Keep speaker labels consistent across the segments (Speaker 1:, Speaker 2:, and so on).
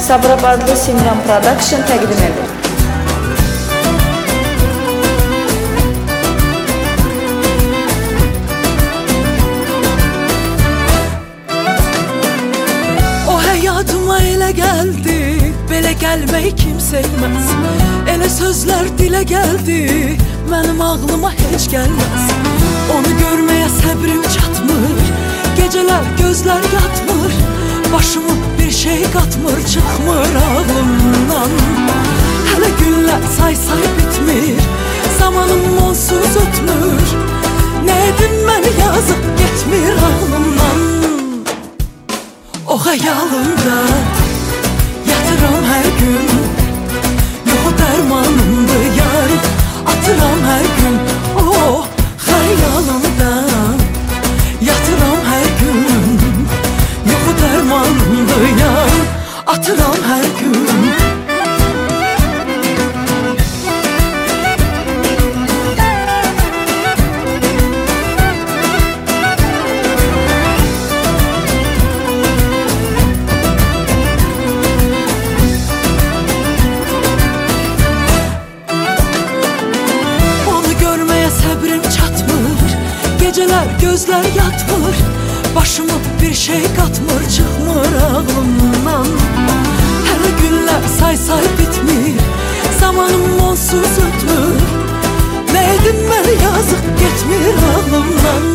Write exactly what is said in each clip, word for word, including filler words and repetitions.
Speaker 1: Sabirabadlı Simran Production təqdim edir.
Speaker 2: O həyatıma elə gəldi, belə gəlmək kim sevməz. Elə sözlər dilə gəldi, mənim ağlıma heç gəlməz. Onu görməyə səbrim çatmır, gecələr gözlər yatmır, başımı bir şey qatmır, çıxmır ağlımdan. Hələ günlər say-say bitmir, zamanım onsuz ötmür. Nə edim mən yazıb getmir ağlımdan. O xəyalımda yatıram hər gün, yoxu dərmanımdır yarım, atıram hər gün. O xəyalımda yatıram hər gün, yoxu dərmanımdır yarım, atıram hər gün. Geceler gözler yatmır, başımı bir şey katmır, çıkmır ağlımdan. Her günler say say bitmir, zamanım onsuz ötmür. Ne edim ben yazık getmir ağlımdan.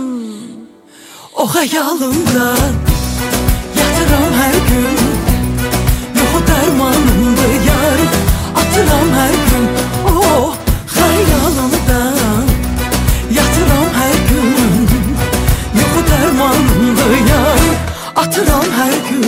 Speaker 2: O hayalımda yatıram her gün, yoxu dərmanımdır yarım, atıram her gün. O hayalımda yatıram her gün, yoxu dərmanımdır yarım, atıram her gün.